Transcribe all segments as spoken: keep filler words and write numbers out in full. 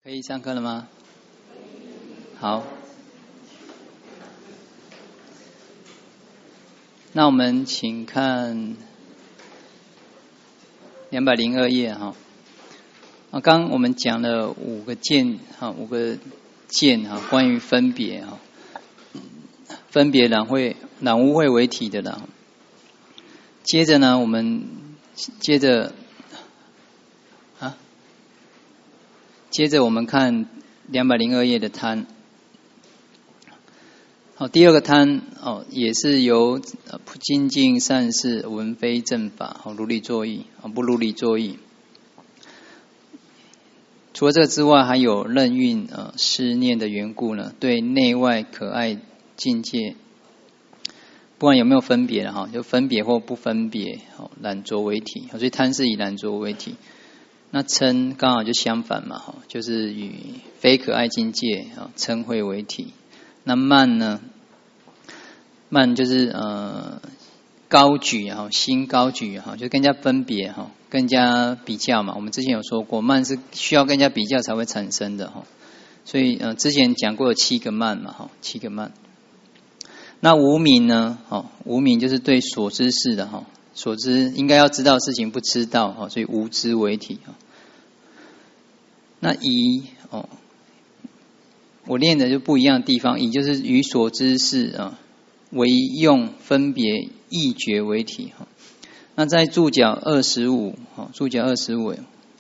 可以上课了吗？好，那我们请看两百零二页哈。啊，刚我们讲了五个见哈，五个见哈，关于分别哈，分别染会染污秽为体的啦。接着呢，我们接着啊，接着我们看两百零二页的贪。好，第二个贪哦，也是由精进善事闻非正法，好如理作意啊，不如理作意。除了这个之外，还有任运呃思念的缘故呢，对内外可爱境界，不管有没有分别了哈，就分别或不分别，哦染浊为体，所以贪是以染浊为体。那嗔刚好就相反嘛，哈，就是与非可爱境界啊嗔恚为体。那慢呢？慢就是呃高举哈，心高举哈，就更加分别哈，更加比较嘛。我们之前有说过，慢是需要更加比较才会产生的哈。所以呃之前讲过有七个慢嘛哈，七个慢。那无明呢？哦，无明就是对所知事的哈，所知应该要知道的事情不知道哈，所以无知为体哈。那疑哦，我练的就不一样的地方，疑就是与所知事啊。为用分别意觉为体哈，那在注脚二十五哈，注脚二十五，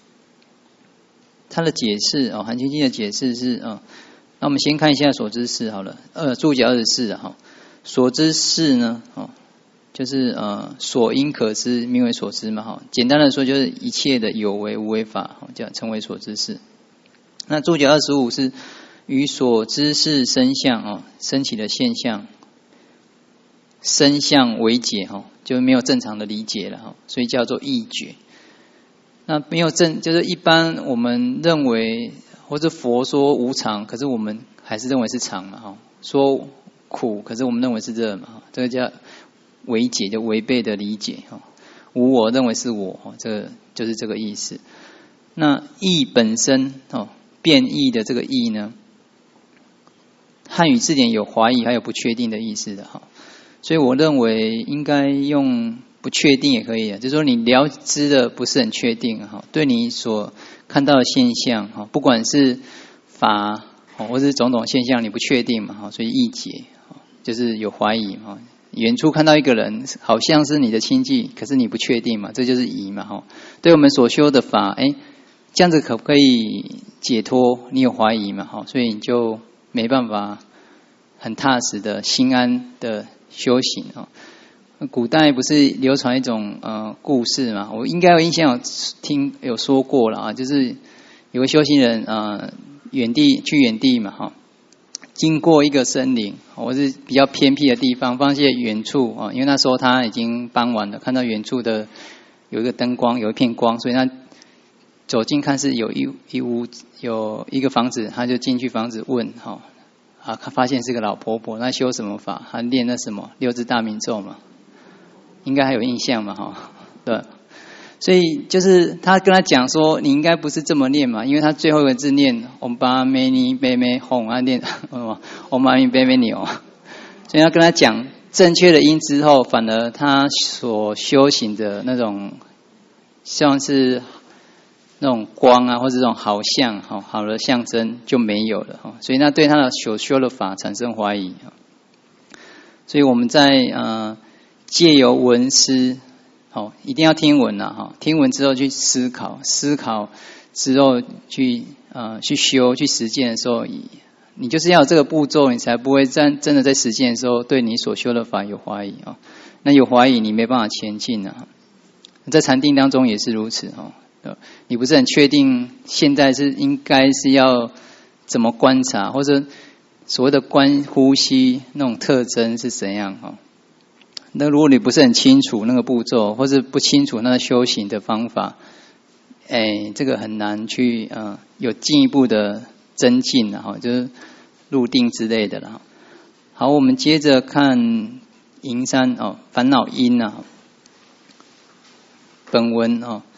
它的解释哦，含情经的解释是啊，那我们先看一下所知事好了，呃，注脚二十四哈，所知事呢哦，就是呃所应可知名为所知嘛哈，简单的说就是一切的有为无为法，叫称为所知事。那注脚二十五是与所知事生相哦，升起的现象。生相为解哈，就没有正常的理解了哈，所以叫做意觉。那没有正，就是一般我们认为，或者佛说无常，可是我们还是认为是常嘛哈。说苦，可是我们认为是热嘛哈，这个叫为解，就违背的理解哈。无我认为是我哈，这个就是这个意思。那义本身哦，变义的这个义呢，汉语字典有怀疑还有不确定的意思的哈。所以我认为应该用不确定也可以，就是说你了知的不是很确定哈，对你所看到的现象哈，不管是法或是种种现象你不确定嘛哈，所以意解就是有怀疑哈。远处看到一个人好像是你的亲戚，可是你不确定嘛，这就是疑嘛哈。对我们所修的法，哎，这样子可不可以解脱？你有怀疑嘛哈，所以你就没办法很踏实的心安的修行啊，古代不是流传一种呃故事嘛？我应该有印象有听有说过了啊，就是有个修行人呃远地去远地嘛哈，经过一个森林或是比较偏僻的地方，发现远处啊，因为那时候他已经傍晚了，看到远处的有一个灯光，有一片光，所以他走近看是有一一屋有一个房子，他就进去房子问哈。啊，他发现是个老婆婆，那修什么法？他练那什么六字大明咒嘛，应该还有印象嘛，哈，对。所以就是他跟他讲说，你应该不是这么念嘛，因为他最后一个字念唵巴咩尼呗咩吽，他念唵巴咪呗咩尼哦，所以他跟他讲正确的音之后，反而他所修行的那种像是。那种光啊，或者这种好像好好的象征就没有了哈，所以那对他的所修的法产生怀疑。所以我们在呃借由闻思，好一定要听闻呐哈，听闻之后去思考，思考之后去呃去修去实践的时候，你就是要有这个步骤，你才不会真真的在实践的时候对你所修的法有怀疑啊。那有怀疑，你没办法前进啊。在禅定当中也是如此哈。你不是很确定现在是应该是要怎么观察，或者所谓的观呼吸那种特征是怎样哈？那如果你不是很清楚那个步骤，或者不清楚那个修行的方法，哎，这个很难去呃有进一步的增进哈，就是入定之类的了。好，我们接着看银山哦，烦恼因啊，本文哦。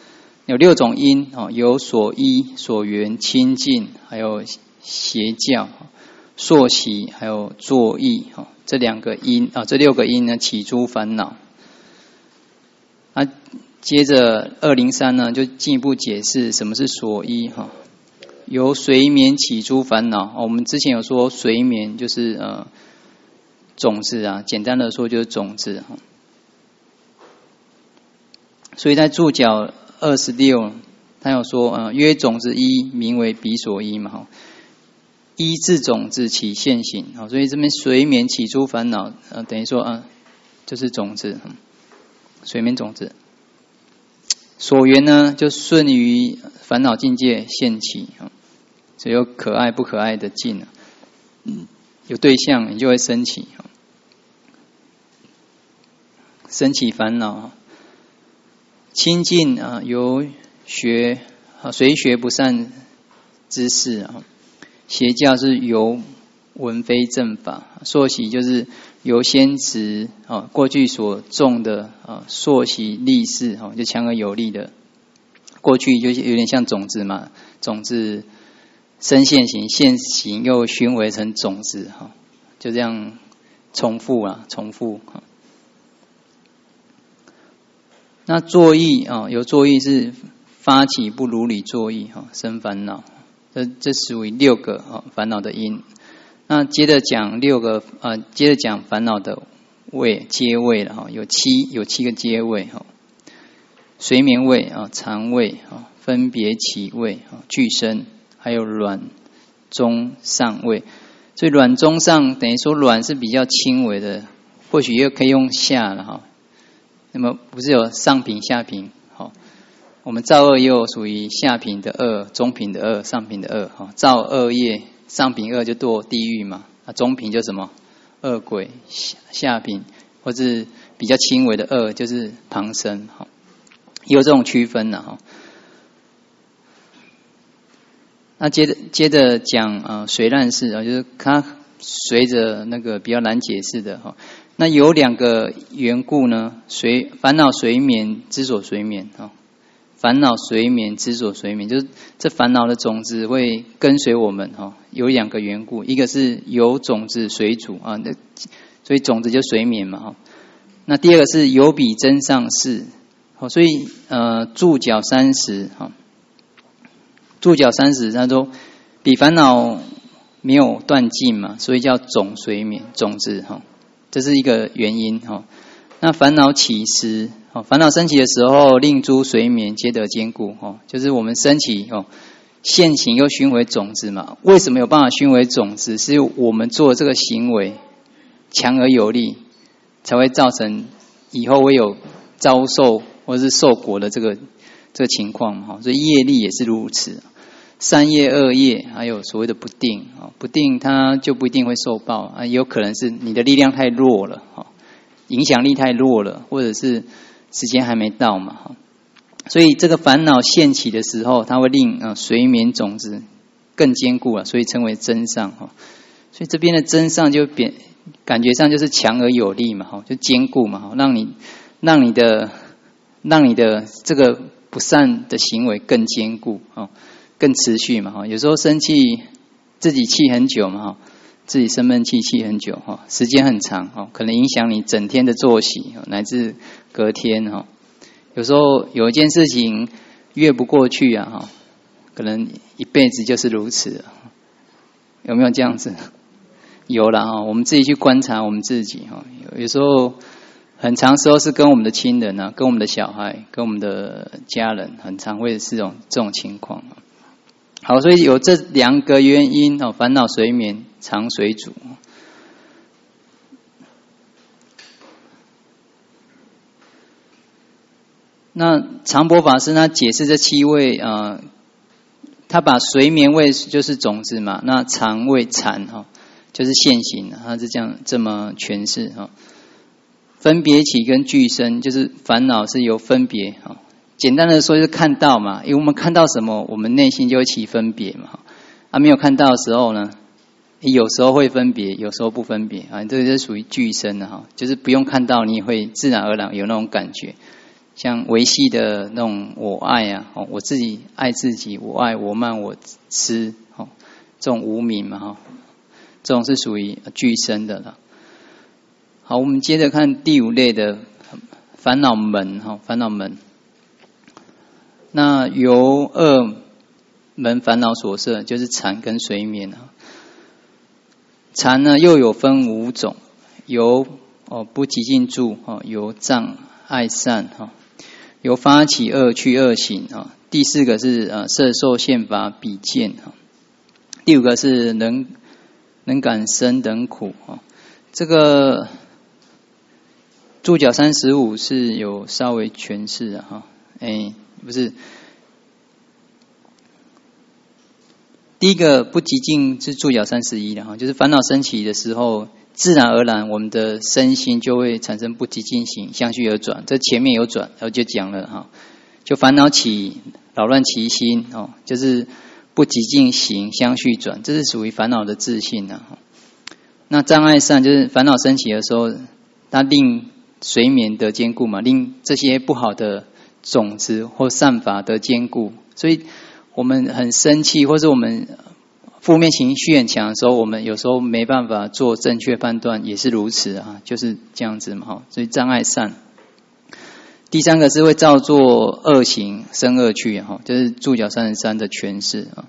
有六种因哦，有所依、所缘、清净，还有邪教、溯习，还有作意哦，这两个因啊，这六个因呢起诸烦恼。啊，接着二零三呢，就进一步解释什么是所依哈。由随眠起诸烦恼，我们之前有说随眠就是呃种子啊，简单的说就是种子哈。所以在注脚二十六，他有说呃曰种子依，名为彼所依嘛哈。依自种子起现行，好，所以这边随眠起诸烦恼，呃等于说啊、呃、就是种子，随眠种子。所缘呢，就顺于烦恼境界现起，所以有可爱不可爱的境，嗯，有对象你就会升起，升起烦恼。清净啊，由学啊随学不善之事啊，邪教是由闻非正法，溯习就是由先执啊过去所种的啊溯习立事哈，就强而有力的，过去就有点像种子嘛，种子生现行，现行又熏为成种子哈，就这样重复啊，重复哈。那作意啊，有作意是发起不如理作意哈，生烦恼，这这属于六个啊烦恼的因。那接着讲六个啊，接着讲烦恼的位阶位了哈，有七有七个阶位哈，随眠位啊、常位啊、分别起位啊、俱生，还有软中上位。所以软中上等于说软是比较轻微的，或许又可以用下了哈。那么不是有上品下品，好，我们造恶也有属于下品的恶、中品的恶、上品的恶，哈，造恶业上品恶就堕地狱嘛，啊，中品就什么恶鬼，下品或是比较轻微的恶就是旁生，哈，也有这种区分的哈。那接着接着讲啊，随难事啊，就是它随着那个比较难解释的哈。那有两个缘故呢，随烦恼随眠之所随眠啊，烦恼随眠之所随眠，就是这烦恼的种子会跟随我们哈。有两个缘故，一个是有种子随主啊，那所以种子就随眠嘛哈。那第二个是有比真上事，好，所以呃注脚三十哈，注脚三十，他说比烦恼没有断尽嘛，所以叫种随眠，种子哈。这是一个原因哈。那烦恼起时，烦恼升起的时候，令诸随眠皆得坚固哈，就是我们升起哦，现行又熏为种子嘛。为什么有办法熏为种子？是我们做这个行为强而有力，才会造成以后会有遭受或是受果的这个这个情况哈。所以业力也是如此。善业恶业还有所谓的不定，不定它就不一定会受报啊，也有可能是你的力量太弱了，影响力太弱了，或者是时间还没到嘛。所以这个烦恼现起的时候，它会令啊随眠种子更坚固了，所以称为真上。所以这边的真上就变感觉上就是强而有力嘛，就坚固嘛，让你让你的让你的这个不善的行为更坚固啊。更持续嘛哈，有时候生气自己气很久嘛哈，自己生闷气气很久哈，时间很长哈，可能影响你整天的作息乃至隔天哈。有时候有一件事情越不过去啊哈，可能一辈子就是如此，有没有这样子？有了哈，我们自己去观察我们自己哈，有时候很长时候是跟我们的亲人啊，跟我们的小孩，跟我们的家人，很常会是这种这种情况。好，所以有这两个原因哦，烦恼随眠，常随主。那常伯法师他解释这七位啊、呃，他把随眠位就是种子嘛，那常位禅哈就是现行，他是这样这么诠释哈。分别起跟俱生，就是烦恼是由分别哈。简单的说就是看到嘛，因为我们看到什么，我们内心就会起分别嘛。啊，没有看到的时候呢，有时候会分别，有时候不分别啊，这个是属于俱生的哈，就是不用看到，你也会自然而然有那种感觉。 像维系的那种我爱啊，哦，我自己爱自己，我爱我慢我痴，哦，这种无明嘛，哈，这种是属于俱生的了。好，我们接着看第五类的烦恼门，哈，烦恼门。那由二门烦恼所摄，就是缠跟随眠啊。缠呢又有分五种，由哦不极静住，哦由障爱善，哈。由发起恶趣恶行啊，第四个是呃摄受宪法比见啊，第五个是能能感生等苦啊。这个注脚三十五是有稍微诠释的哈，哎，不是，第一个不极静是注脚三十一的哈，就是烦恼升起的时候。自然而然，我们的身心就会产生不极静行，相续而转。这前面有转，然后就讲了哈，就烦恼起，扰乱其心哦，就是不极静行，相续转，这是属于烦恼的自性啊。那障碍善就是烦恼升起的时候，它令随眠得坚固嘛，令这些不好的种子或善法得坚固。所以我们很生气，或是我们负面情绪很强的时候，我们有时候没办法做正确判断，也是如此啊，就是这样子嘛，哈。所以障碍善。第三个是会造作恶行生恶趣，哈，就是注脚三十三的诠释啊。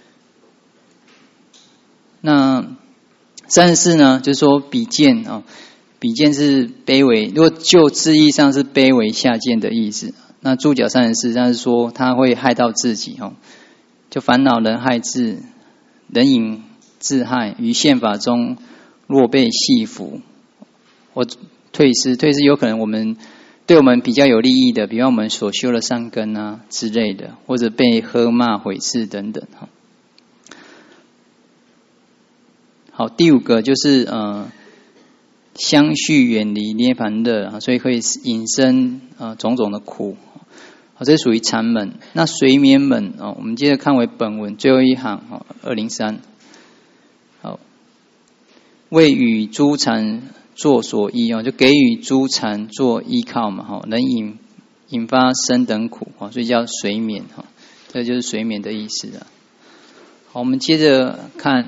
那三十四呢，就是说比见啊，比见是卑微，如果就字义上是卑微下贱的意思。那注脚三十四，但是说它会害到自己，哈，就烦恼人害自。人引自害，于宪法中若被系缚，或退失，退失有可能我们对我们比较有利益的，比方我们所修的善根啊之类的，或者被喝骂毁斥等等。好，第五个就是呃相续远离涅槃乐，所以会引生呃种种的苦。好，这是属于禅门。那随眠门哦，我们接着看为本文最后一行哦，二零三。好，为与诸禅作所依哦，就给予诸禅做依靠嘛，哈，能引引发生等苦哦，所以叫随眠哈，这就是随眠的意思啊。好，我们接着看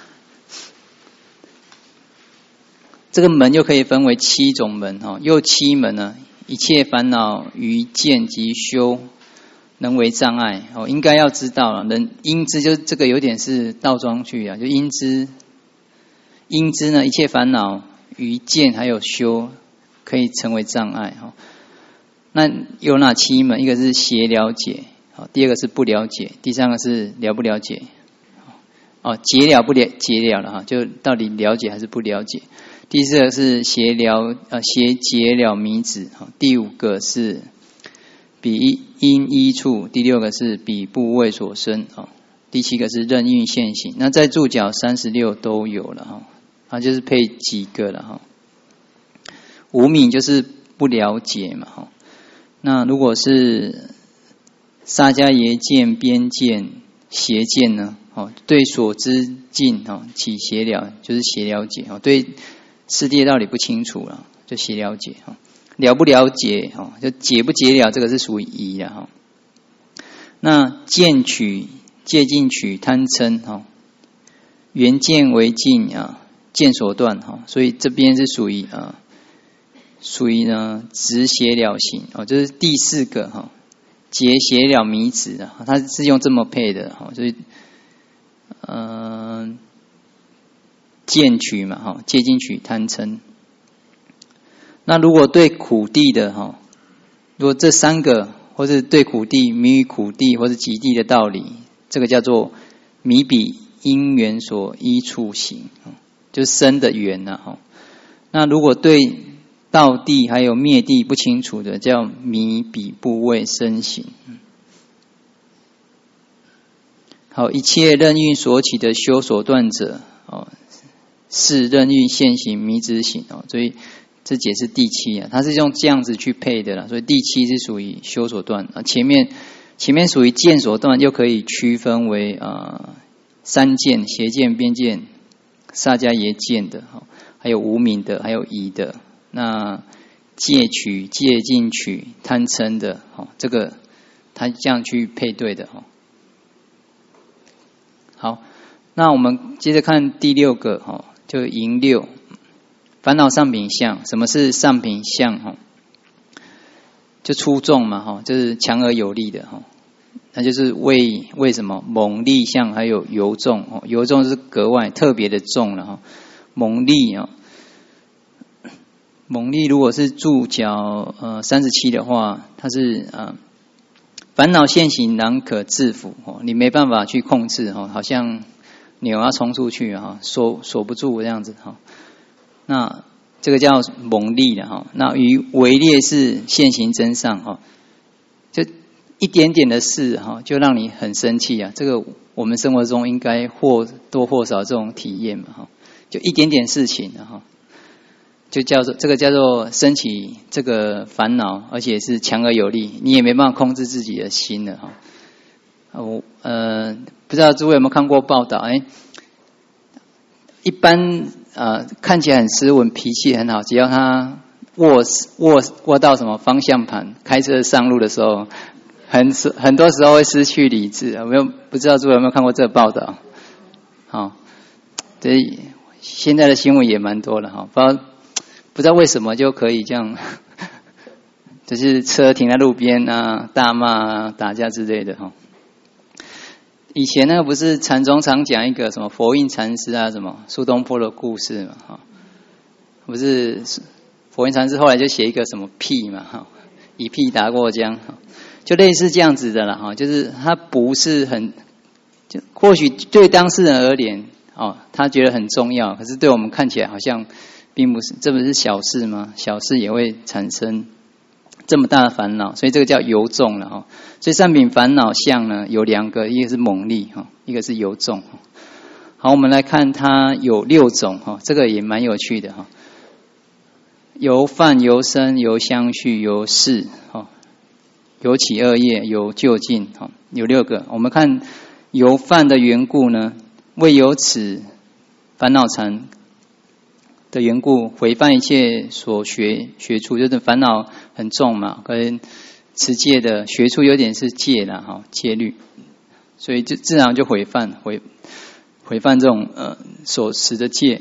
这个门，又可以分为七种门哈，又七门呢。一切烦恼于见及修能为障碍哦，应该要知道了。人应知就这个有点是倒装句啊，就应知应知呢，一切烦恼于见还有修可以成为障碍哈。那有哪七门？一个是邪了解，好，第二个是不了解，第三个是了不了解，哦，解了不了解了了哈，就到底了解还是不了解。第四个是邪了呃邪解了迷子，第五个是彼因依处，第六个是彼部位所生，第七个是任运现行。那在注脚三十六都有了哈，它就是配几个了哈。无明就是不了解嘛哈。那如果是沙迦耶见、边见、邪见呢？哦，对所知境哦起邪了，就是邪了解哦，对世界道理不清楚了，就邪了解哈。了不了解哦，就解不解了，这个是属于疑了哈。那见取、戒禁取、贪嗔哈，缘见为尽啊，见所断哈，所以这边是属于啊，属于呢直邪了行哦，这是第四个哈，结邪了迷子啊，它是用这么配的哈，所以嗯、呃，见取嘛哈，戒禁取、贪嗔。那如果对苦地的哈，如果这三个，或是对苦地、迷于苦地或是极地的道理，这个叫做迷彼因缘所依处行，就是生的缘呐哈。那如果对道地还有灭地不清楚的，叫迷彼部位生行。好，一切任运所起的修所断者，哦，是任运现行迷之行哦，所以。这解释第七啊，它是用这样子去配的啦，所以第七是属于修所断啊，前面前面属于见所断，又可以区分为啊三见、邪见、边见、萨迦耶见的，还有无明的，还有疑的。那戒取、戒禁取、贪嗔的，哦，这个他这样去配对的，哦。好，那我们接着看第六个，哦，就淫六，烦恼上品相。什么是上品相？哦，就出众嘛，哈，就是强而有力的，哈。那就是为为什么猛力相还有尤重，哦，尤重是格外特别的重了，哈。猛力啊，猛力如果是注脚呃三十七的话，它是呃烦恼现行难可制服，哦，你没办法去控制，哦，好像牛要冲出去哈，锁锁不住这样子哈。那这个叫猛力的哈。那与围猎是现行真上哈，就一点点的事哈，就让你很生气啊。这个我们生活中应该或多或少这种体验嘛哈。就一点点事情哈，就叫做这个叫做升起这个烦恼，而且是强而有力，你也没办法控制自己的心了哈。我呃不知道诸位有没有看过报道？哎，一般呃看起来很斯文，脾气很好，只要他握握握到什么方向盘，开车上路的时候，很很多时候会失去理智。有没有？不知道诸位有没有看过这个报道？好，这现在的新闻也蛮多了哈，不知道不知道为什么就可以这样，就是车停在路边啊，大骂啊，打架之类的哈。以前那个不是禅宗常讲一个什么佛印禅师啊，什么苏东坡的故事嘛哈，不是佛印禅师后来就写一个什么屁嘛哈，以屁打过江，就类似这样子的了哈，就是他不是很，就或许对当事人而言哦，他觉得很重要，可是对我们看起来好像并不是，这不是小事吗？小事也会产生这么大的烦恼，所以这个叫尤重了哈。所以上品烦恼相呢有两个，一个是猛力哈，一个是尤重。好，我们来看它有六种哈，这个也蛮有趣的哈。由犯、由生、由相续、由事哈，由起恶业、由就近哈，有六个。我们看由犯的缘故呢，为有此烦恼缠的缘故，毁犯一切所学学处，就是烦恼很重嘛，跟持戒的学处有点是戒啦哈，戒律，所以就自然就毁犯毁毁犯这种呃所持的戒。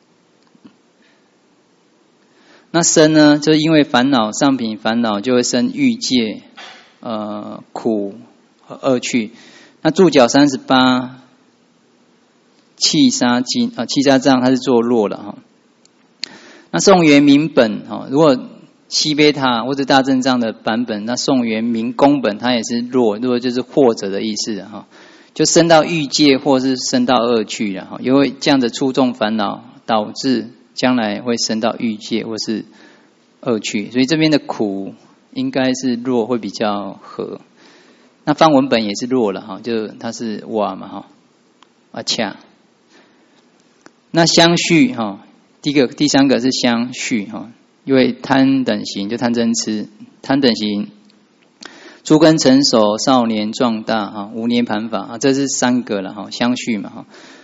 那生呢，就是因为烦恼上品烦恼就会生欲界、呃苦和恶趣。那注脚三十八，气杀经啊，气杀障它是做弱了哈。那宋元明本哈，如果西贝塔或者大正藏的版本，那宋元明公本它也是弱，弱就是或者的意思哈，就升到欲界或是升到恶趣了哈，因为这样的出众烦恼导致将来会升到欲界或是恶趣，所以这边的苦应该是弱会比较和。那梵文本也是弱了哈，就它是瓦嘛哈，啊恰。那相续哈，第一个第三个是相续哈。因为贪等行就贪嗔痴，贪等行，诸根成熟，少年壮大哈，无涅盘法啊，这是三个了哈，相续嘛哈。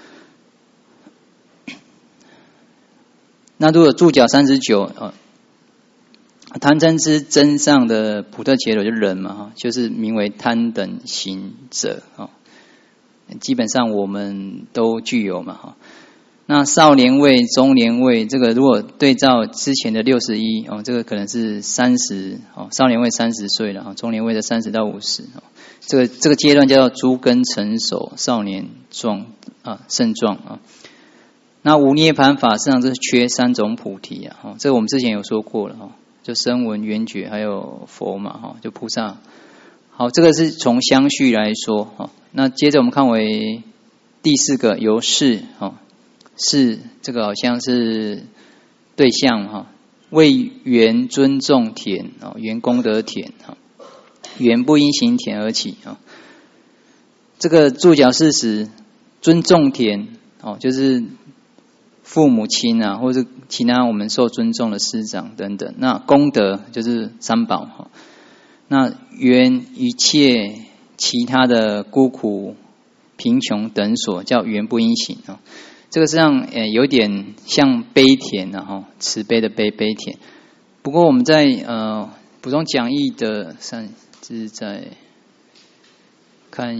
那如果注脚三十九啊，贪嗔痴真上的普特伽罗就人嘛哈，就是名为贪等行者啊，基本上我们都具有嘛哈。那少年位、中年位，这个如果对照之前的六十一哦，这个可能是三十哦，少年位三十岁了哈，中年位的三十到五十哦，这个这个阶段叫做诸根成熟，少年壮啊盛壮啊。那无涅盘法实际上这是缺三种菩提啊，哦，这个我们之前有说过了哈，就声闻、缘觉还有佛嘛哈，就菩萨。好，这个是从相续来说哈。那接着我们看为第四个由事哈。是这个好像是对象哈，为缘尊重田哦，缘功德田哈，缘不因行田而起啊。这个注脚事实尊重田哦，就是父母亲啊，或者其他我们受尊重的师长等等。那功德就是三宝哈。那缘一切其他的孤苦、贫穷等所，叫缘不因行啊。这个实际上呃有点像悲田啊哈，慈悲的悲悲田。 不过我们在呃补充讲义的上，这是在看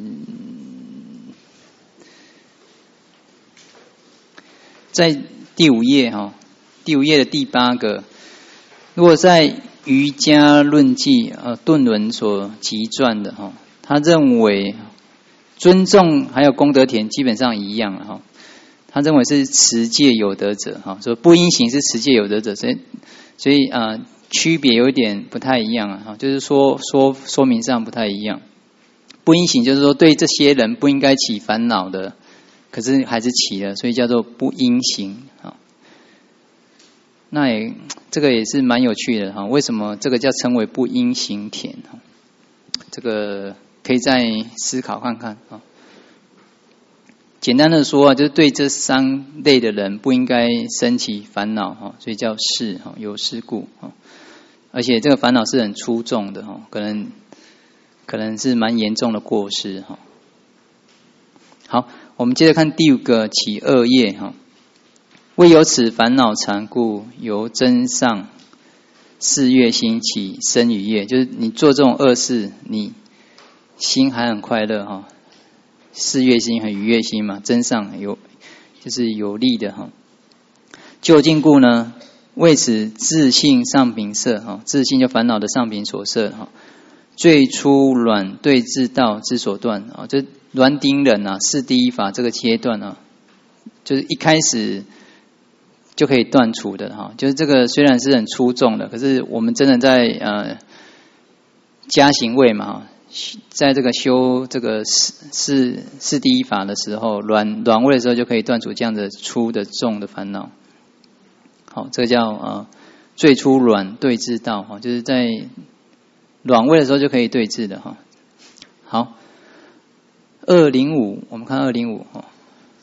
在第五页哈、哦，第五页的第八个，如果在瑜伽论记呃顿伦所集传的哈、哦，他认为尊重还有功德田基本上一样了哈、哦，他认为是持戒有德者哈，说不因行是持戒有德者，所以所以啊、呃、区别有一点不太一样啊哈，就是说说说明上不太一样。不因行就是说对这些人不应该起烦恼的，可是还是起了，所以叫做不因行啊。那也这个也是蛮有趣的哈，为什么这个叫称为不因行田？这个可以再思考看看啊。简单的说啊，就是对这三类的人不应该生起烦恼哈，所以叫事哈，有事故哈。而且这个烦恼是很粗重的哈，可能可能是蛮严重的过失哈。好，我们接着看第五个起恶业哈。为有此烦恼缠故，由真上四月心起生与业，就是你做这种恶事，你心还很快乐哈。四月心和愉悦心嘛，真上有就是有利的哈。究竟故呢？为此自性上品色哈，自性就烦恼的上品所摄哈。最初软对治道之所断啊，就软顶忍啊，是第一法这个阶段啊，就是一开始就可以断除的哈。就是这个虽然是很粗重的，可是我们真的在呃加行位嘛，在这个修这个是是第一法的时候，软软位的时候就可以断除这样的粗的重的烦恼。好，这个叫呃最初软对治道哈，就是在软位的时候就可以对治的哈。好，二零五，我们看二零五哈，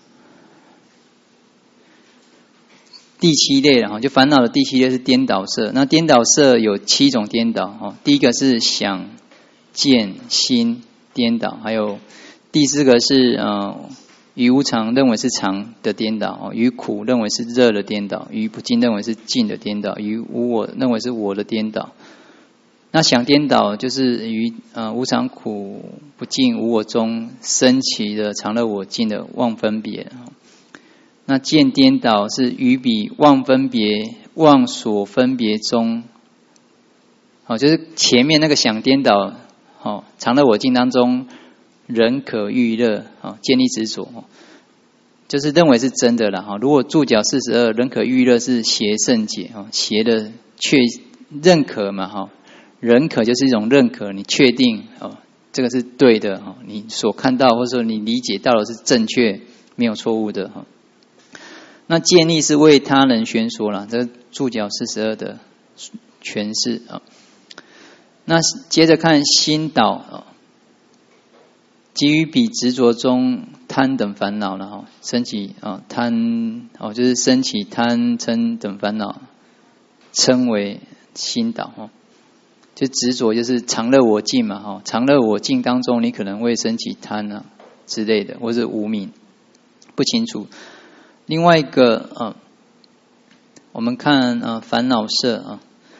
第七类了哈，就烦恼的第七类是颠倒色。那颠倒色有七种颠倒哈，第一个是想、见、心颠倒，还有第四个是呃于无常认为是常的颠倒，于苦认为是热的颠倒，于不净认为是净的颠倒，于无我认为是我的颠倒。那想颠倒就是于呃无常苦不净无我中升起的常乐我净的妄分别。那见颠倒是于彼妄分别妄所分别中，好，就是前面那个想颠倒，好，常乐我净当中人可欲乐，好，建立执着，就是认为是真的了哈。如果注脚四十二，人可欲乐是邪圣解哈，邪的确认可嘛哈。认可就是一种认可，你确定哦，这个是对的哈，你所看到或者说你理解到的是正确，没有错误的哈。那建立是为他人宣说了，这注脚四十二的诠释啊。那接着看心倒啊，基于彼执着中贪等烦恼了哈，升起啊贪哦，就是升起贪嗔等烦恼，称为心倒哈。就执着就是常乐我净嘛哈，常乐我净当中你可能会升起贪啊之类的，或者无明不清楚。另外一个呃，我们看呃烦恼色啊，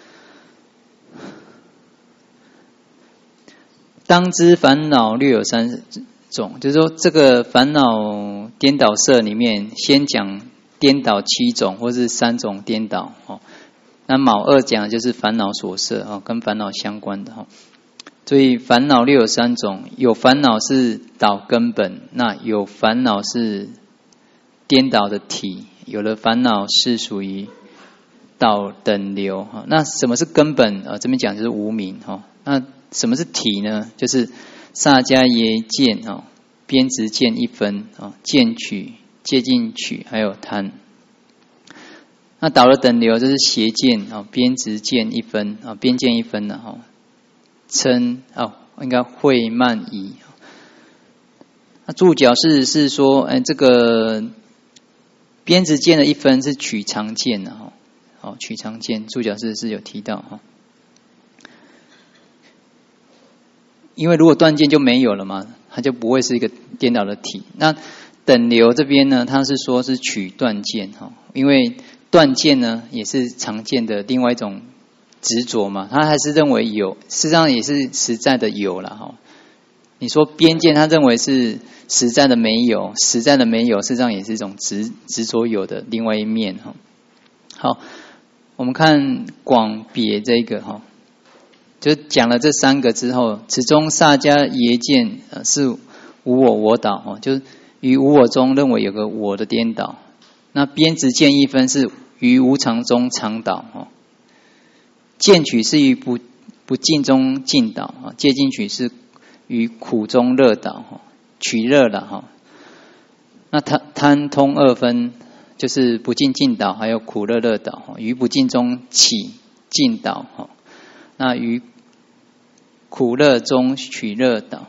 当知烦恼略有三种，就是说这个烦恼颠倒色里面，先讲颠倒七种或是三种颠倒哦。那卯二讲的就是烦恼所摄啊，跟烦恼相关的哈。所以烦恼略有三种，有烦恼是倒根本，那有烦恼是颠倒的体，有的烦恼是属于倒等流哈。那什么是根本啊？这边讲就是无明哈。那什么是体呢？就是萨迦耶见啊，边执见一分啊，见取、戒禁取，还有贪。那倒了等流就是邪见啊，边执见一分啊，边见一分的哈，嗔啊，应该慧慢疑。那注脚是是说，哎，这个边执见的一分是取常见的哈，好，取常见，注脚是是有提到哈。因为如果断见就没有了嘛，它就不会是一个颠倒的体。那等流这边呢，它是说是取断见哈，因为断见呢，也是常见的另外一种执着嘛，他还是认为有，事实上也是实在的有了哈。你说边见，他认为是实在的没有，实在的没有，事实上也是一种执执着有的另外一面哈。好，我们看广别这个哈，就讲了这三个之后，此中萨迦耶见呃是无我我倒哦，就是于无我中认为有个我的颠倒。那边执见一分是于无常中常倒哦。见取是于不不尽中尽倒啊，戒尽取是于苦中乐倒哈，取乐了哈。那贪贪通二分，就是不尽尽倒，还有苦乐乐倒哈。于不尽中起尽倒哈，那于苦乐中取乐倒。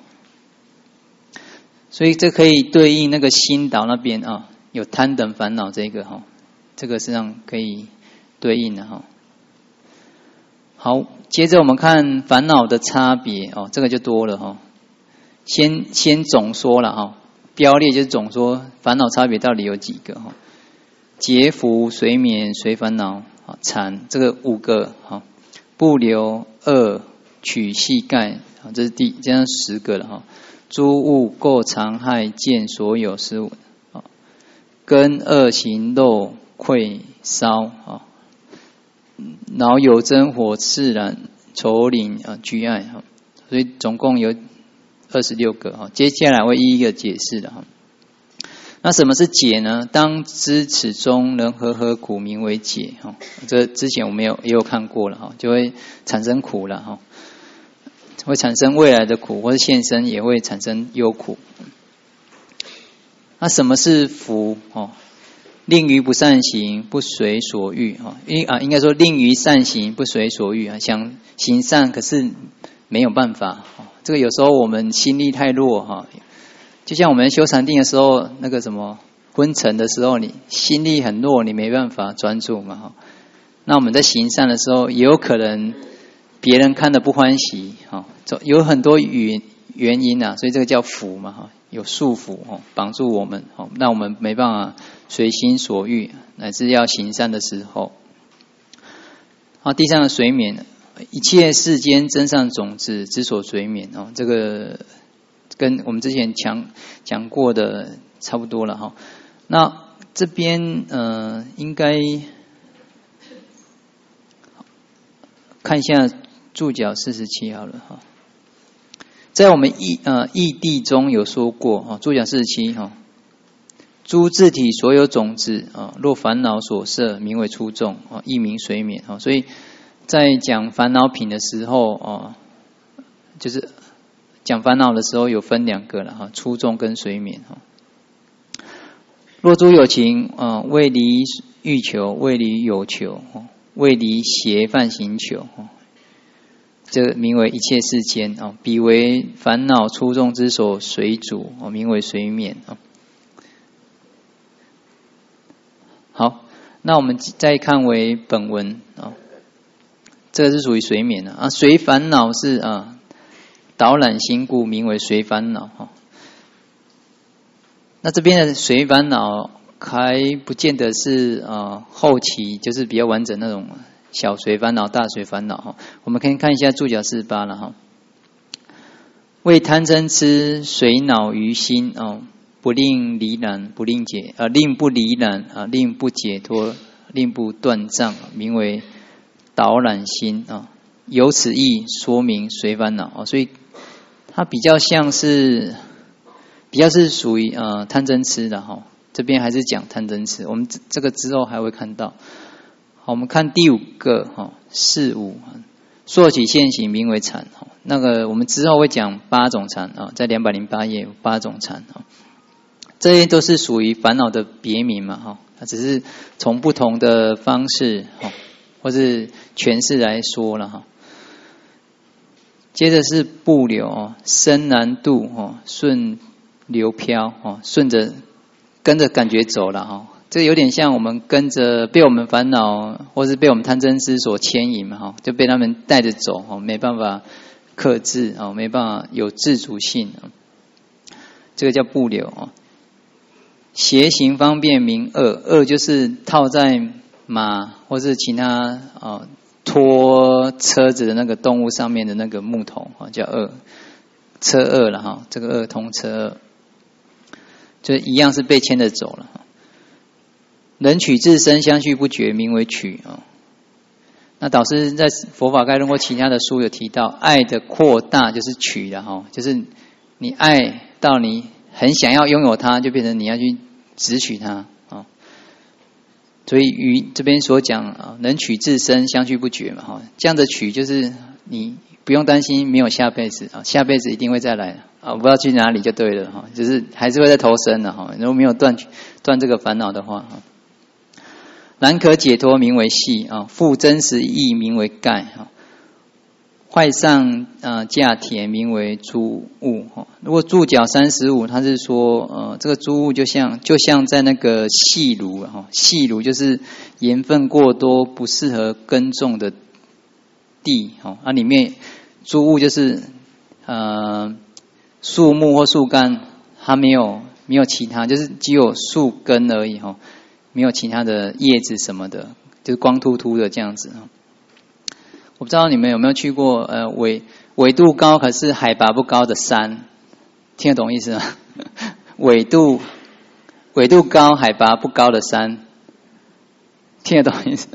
所以这可以对应那个心导那边啊，有贪等烦恼这个哈，这个实际上可以对应的哈。好，接着我们看烦恼的差别哦，这个就多了哈。先先总说了哈，标列就是总说烦恼差别到底有几个哈？劫福、随眠、随烦恼、禅，这个五个哈。不留、恶、取、系、盖，这是第这样十个了哈。诸物构常害见所有事物，根恶行漏溃烧啊。脑有真火炽然愁领啊居爱哈，所以总共有二十六个哈。接下来会一一个解释的哈。那什么是解呢？当知此中能和合苦名为解哈。这之前我们有也有看过了哈，就会产生苦了哈，会产生未来的苦，或者现身也会产生忧苦。那什么是福哦？令于不善行，不随所欲啊，应啊应该说令于善行，不随所欲啊，想行善可是没有办法。这个有时候我们心力太弱哈，就像我们修禅定的时候，那个什么昏沉的时候，你心力很弱，你没办法专注嘛哈。那我们在行善的时候，也有可能别人看得不欢喜哈，有很多原原因啊，所以这个叫福嘛哈。有束缚哦，绑住我们哦，让我们没办法随心所欲，乃至要行善的时候。好，第三个随眠，一切世间真善种子之所随眠哦，这个跟我们之前讲讲过的差不多了哈。那这边呃，应该看一下注脚四十七好了哈。在我们义呃义谛中有说过啊，注讲四十七哈，诸自体所有种子啊，若烦恼所摄，名为粗重啊，亦名随眠啊。所以在讲烦恼品的时候啊，就是讲烦恼的时候有分两个了哈，粗重跟随眠哈。若诸有情啊，为离欲求，为离有求，为离邪犯行求。这名为一切世间啊，彼为烦恼粗重之所随主啊，名为随眠啊。好，那我们再看为本文啊，这个是属于随眠的啊。随烦恼是啊，导览心故，名为随烦恼哈。那这边的随烦恼还不见得是啊后期就是比较完整那种。小随烦恼，大随烦恼哈。我们可以看一下注脚四十八了哈。为贪嗔痴随恼于心哦，不令离难，不令解啊，令不离难啊，令不解脱，令不断障，名为导览心啊。由此意说明随烦恼啊，所以它比较像是比较是属于呃贪嗔痴的哈。这边还是讲贪嗔痴，我们这个之后还会看到。好，我们看第五个哈，四五溯起现行名为禅哈。那个我们之后会讲八种禅啊，在两百零八页有八种禅哈。这些都是属于烦恼的别名嘛哈，它只是从不同的方式哈，或是诠释来说了哈。接着是不流哦，深难度哦，顺流飘哦，顺着跟着感觉走了哈。这有点像我们跟着被我们烦恼或是被我们贪嗔痴所牵引嘛哈，就被他们带着走哈，没办法克制啊，没办法有自主性，这个叫不流啊。邪行方便名恶，恶就是套在马或是其他啊拖车子的那个动物上面的那个木头啊，叫恶，车恶了哈，这个恶通车恶，就一样是被牵着走了。人取自身，相续不绝，名为取啊。那导师在佛法概论或其他的书有提到，爱的扩大就是取了哈，就是你爱到你很想要拥有它，就变成你要去执取它啊。所以于这边所讲啊，能取自身，相续不绝嘛哈，这样的取就是你不用担心没有下辈子啊，下辈子一定会再来啊，不知道去哪里就对了哈，就是还是会再投生的哈。如果没有断断这个烦恼的话哈。然可解脱，名为系啊；复真实义，名为盖啊；坏上啊价田，名为诸物哈。如果注脚三十五，他是说呃，这个诸物就像就像在那个细炉哈，细炉就是盐分过多不适合耕种的地哈，啊里面诸物就是呃树木或树干，它没有没有其他，就是只有树根而已哈。没有其他的叶子什么的，就是光秃秃的这样子。我不知道你们有没有去过呃纬纬度高可是海拔不高的山，听得懂意思吗？纬度纬度高海拔不高的山，听得懂意思？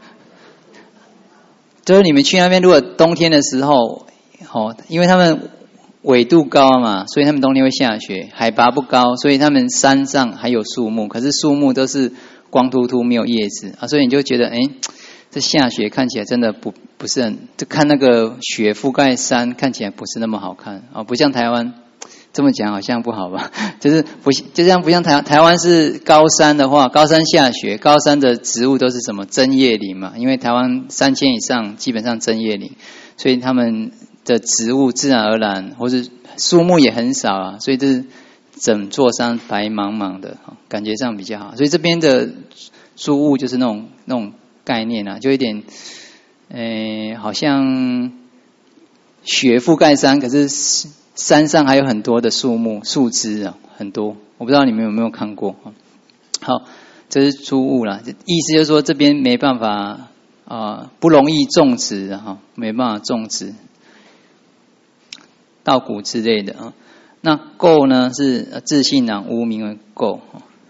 就是你们去那边，如果冬天的时候，哦，因为他们纬度高嘛，所以他们冬天会下雪，海拔不高，所以他们山上还有树木，可是树木都是光秃秃没有叶子啊，所以你就觉得，哎，这下雪看起来真的不不是很，就看那个雪覆盖山看起来不是那么好看啊，不像台湾这么讲好像不好吧？就是不就像不像台台湾是高山的话，高山下雪，高山的植物都是什么针叶林嘛，因为台湾三千以上基本上针叶林，所以他们的植物自然而然，或是树木也很少啊，所以这整座山白茫茫的，感觉上比较好。所以这边的树物就是那种那种概念啊，就有点，呃，好像雪覆盖山，可是山上还有很多的树木、树枝啊，很多。我不知道你们有没有看过。好，这是诸物啦，意思就是说这边没办法啊、呃，不容易种植哈，没办法种植。稻谷之类的啊，那垢呢是自性囊污，名为垢。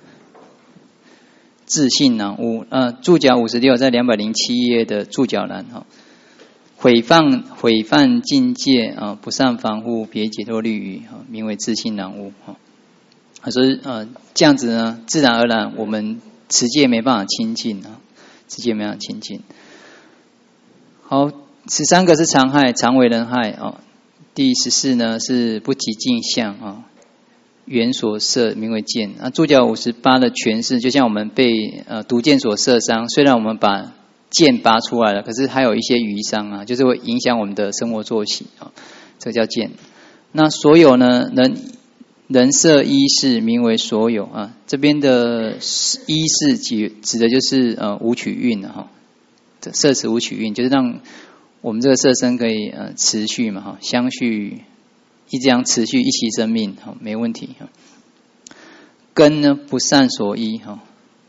自性囊污，呃，注脚五十六在两百零七页的注脚栏哈，毁犯毁犯境界啊，不善防护，别解脱律语哈，名为自性囊污哈。所以呃这样子呢，自然而然我们持戒没办法清净啊，持戒没办法清净。好，十三个是常害，常为人害啊。第十四呢是不及镜相啊，缘所摄名为箭啊。注脚五十八的诠释，就像我们被呃毒箭所射伤，虽然我们把箭拔出来了，可是还有一些余伤啊，就是会影响我们的生活作息啊，这个叫箭。那所有呢，人人摄衣饰名为所有啊。这边的衣饰指指的就是呃五取运哈，摄持五取运就是让我们这个色身可以呃持续嘛哈，相续一直这样持续一息生命哈，没问题哈。根呢不善所依哈，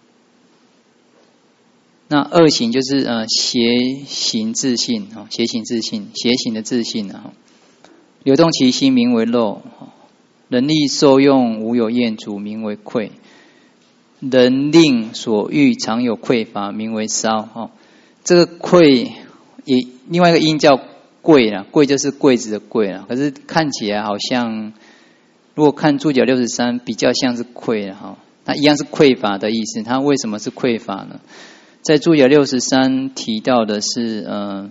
那恶行就是呃邪行自信哈，邪行自信，邪行的自信哈。流动其心名为漏，人力受用无有厌足名为愧，人令所欲常有匮乏名为骚哈。这个愧也另外一个音叫柜啦，柜就是柜子的柜啦，可是看起来好像，如果看注脚六十三比较像是愧啦哈，它一样是匮乏的意思。它为什么是匮乏呢？在注脚六十三提到的是呃，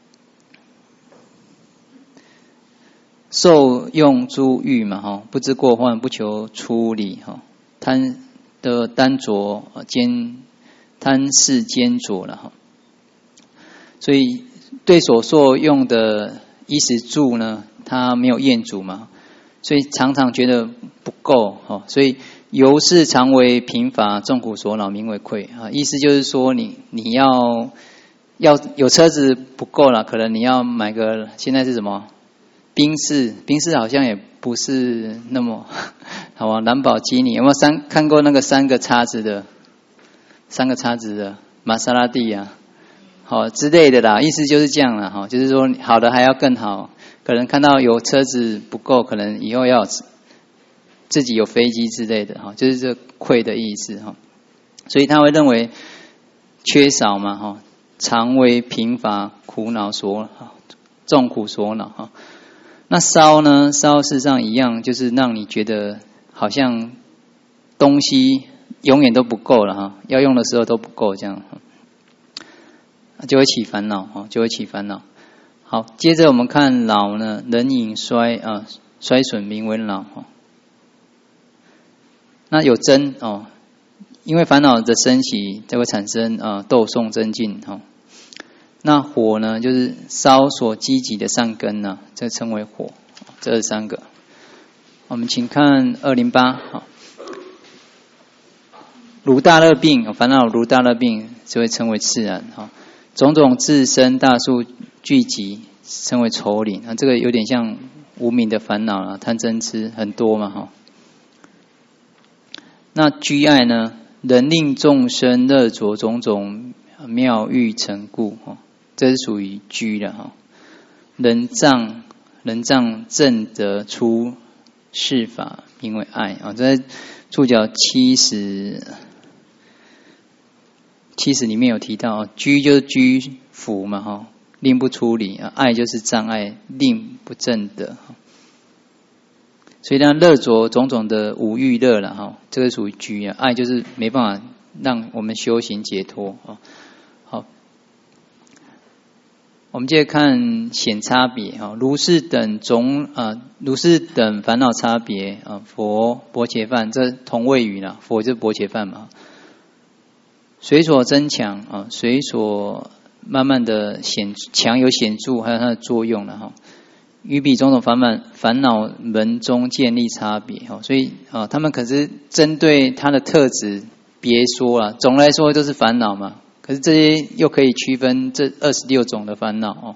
受用诸欲嘛哈，不知过患，不求出离哈，贪的单着兼贪视兼着了哈，所以对所受用的衣食住呢，他没有厌足嘛，所以常常觉得不够哈，所以由是常为贫乏，众苦所恼，名为愧啊。意思就是说你，你你要要有车子不够了，可能你要买个现在是什么宾士，宾士好像也不是那么好吧，兰博基尼有没有三看过那个三个叉子的三个叉子的？ 玛莎拉蒂啊，好、哦、之类的啦，意思就是这样啦，哈、哦，就是说好的还要更好，可能看到有车子不够，可能以后要自己有飞机之类的，哈、哦，就是这愧的意思哈、哦，所以他会认为缺少嘛，哈、哦，常为贫乏苦恼所众苦所恼哈。那烧呢？烧事实上一样，就是让你觉得好像东西永远都不够了哈，要用的时候都不够，这样就会起烦恼哈，就会起烦恼。好，接着我们看老呢，人隐衰啊，衰损名为老哈。那有增哦，因为烦恼的升起，就会产生啊斗讼增进哈。那火呢，就是烧所积集的善根呢，这称为火。这是三个。我们请看二零八，好，如大乐病，烦恼如大乐病，就会称为自然哈。种种自身大数聚集，称为愁领啊。这个有点像无明的烦恼啊，贪嗔痴很多嘛哈。那居爱呢，人令众生乐着种种妙欲成故哈。这是属于居的哈，人障人障正得出世法，名为爱啊。这在注脚七十七十里面有提到，居就是居福嘛哈，令不出离啊；爱就是障碍，令不正得。所以呢，乐着种种的五欲乐了哈，这个属于居啊。爱就是没办法让我们修行解脱啊。好。我们接着看显差别哈，如是等种啊，如是等烦恼差别啊，佛薄伽梵这同位语啦，佛就是薄伽梵嘛，随所增强啊，随所慢慢的显强有显著，还有它的作用了哈。于彼种种烦恼烦恼门中建立差别哈，所以啊，他们可是针对它的特质别说了，总来说都是烦恼嘛。可是这些又可以区分这二十六种的烦恼哦。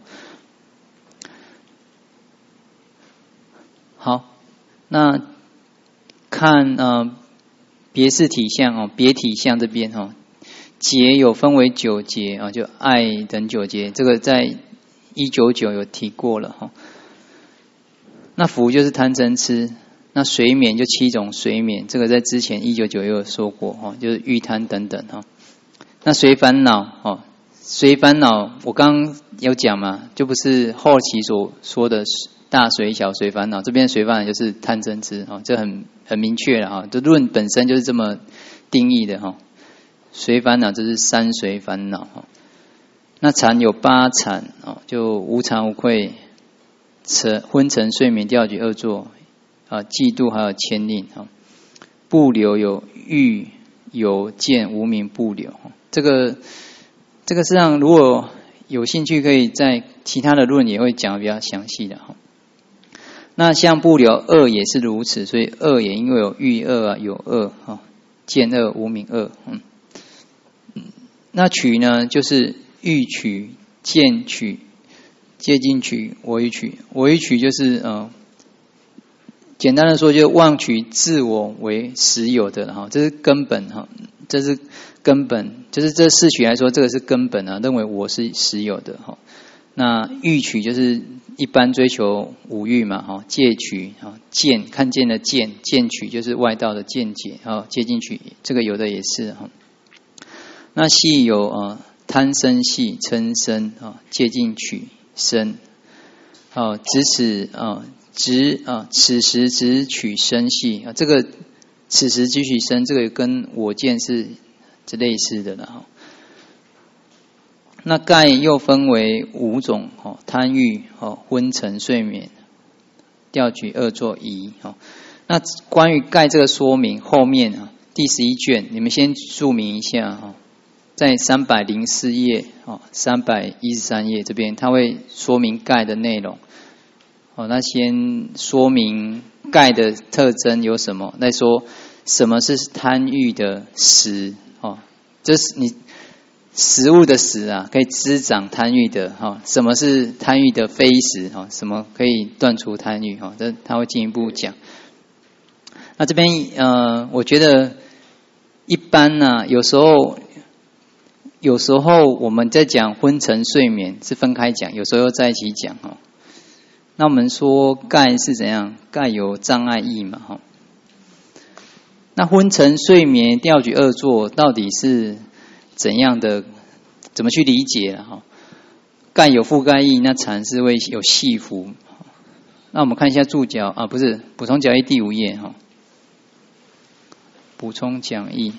好，那看呃别事体相哦，别体相这边哦，劫有分为九劫啊，就爱等九劫，这个在一九九有提过了哈。那福就是贪嗔痴，那随眠就七种随眠，这个在之前一九九又有说过哈，就是欲贪等等哈。那随烦恼哦，随烦恼，我刚刚有讲嘛，就不是后期所说的大随小随烦恼，这边随烦恼就是贪嗔痴哦，这很很明确了哈，这论本身就是这么定义的哈。随烦恼就是三随烦恼哈。那禅有八禅哦，就无惭无愧、沉昏沉睡眠调举恶作啊，嫉妒还有牵令哈。不留有欲有见无明不留。这个这个实际上如果有兴趣，可以在其他的论也会讲得比较详细的哈。那像不留恶也是如此，所以恶也因为有欲恶啊，有恶哈，见恶无明恶。嗯，那取呢，就是欲取、见取、接近取、我欲取。我欲取就是呃，简单的说，就是妄取自我为实有的哈，这是根本哈，这是。根本就是这四取来说，这个是根本啊，认为我是实有的哈。那欲取就是一般追求五欲嘛哈，戒取啊，见看见的见，见取就是外道的见解啊，接近取这个有的也是哈。那系有啊贪生系、嗔生啊，接近取生啊，只此啊只啊此时只取生系啊，这个此时只取生，这个跟我见是。这类似的了哈。那盖又分为五种哈，贪欲、哈昏沉、睡眠、调举、恶作、疑哈。那关于盖这个说明，后面啊第十一卷，你们先注明一下哈，在三百零四页啊，三百一十三页这边，它会说明盖的内容。好，那先说明盖的特征有什么，再说什么是贪欲的实。哦，这是你食物的食啊，可以滋长贪欲的哈、哦。什么是贪欲的非食哈？什么可以断除贪欲哈？这他会进一步讲。那这边呃，我觉得一般呢、啊，有时候有时候我们在讲昏沉睡眠是分开讲，有时候又在一起讲哈。那我们说盖是怎样？盖有障碍意嘛哈。那昏沉睡眠、调举二坐到底是怎样的？怎么去理解了哈？盖有覆盖意，那禅是会有系缚。那我们看一下注脚啊，不是补充讲义第五页哈。补充讲义，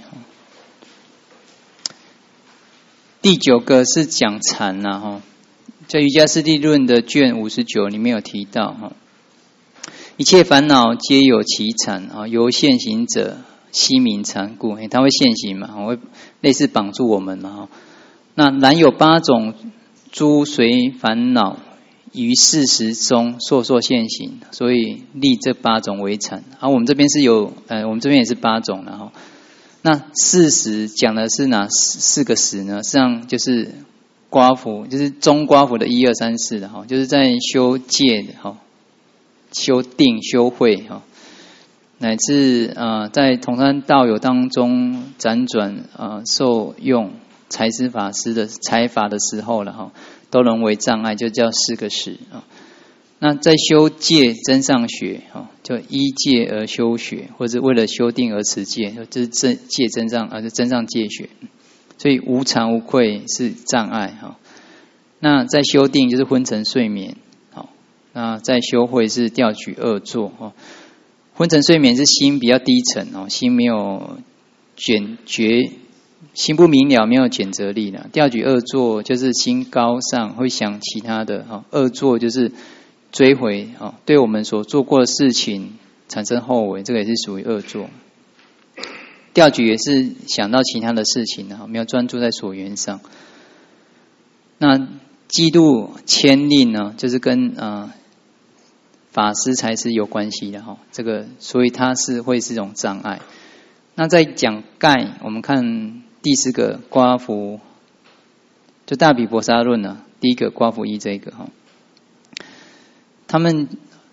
第九个是讲禅呐哈，在瑜伽师地论的卷五十九里面有提到哈，一切烦恼皆有其禅啊，由现行者悉名禅故，它会现行嘛，会类似绑住我们嘛哈。那然有八种诸随烦恼于事实中烁烁现行，所以立这八种为禅。而、啊、我们这边是有，呃，我们这边也是八种然后，那事实讲的是哪四个实呢？实际上就是刮符，就是中刮符的一二三四的哈，就是在修戒的哈，修定、修慧哈，乃至呃在同参道友当中辗转呃受用财师法师的财法的时候了哈，都能为障碍，就叫四个实啊。那在修戒真上学啊，就依戒而修学，或者为了修定而持戒，就是真戒真上啊，就真上戒学。所以无常无愧是障碍哈。那在修定就是昏沉睡眠，好，那在修慧是调举二坐哈。昏沉睡眠是心比较低沉哦，心没有卷觉。心不明了，没有拣择力了。调举二坐就是心高尚，会想其他的哈。二坐就是追回啊，对我们所做过的事情产生后悔，这个也是属于二坐。调举也是想到其他的事情哈，没有专注在所缘上。那嫉妒牵令呢，就是跟啊、呃、法师才是有关系的哈。这个所以它是会是一种障碍。那在讲盖，我们看。第四个刮符，就大毗婆沙论呢、啊，第一个刮符一这个哈，他们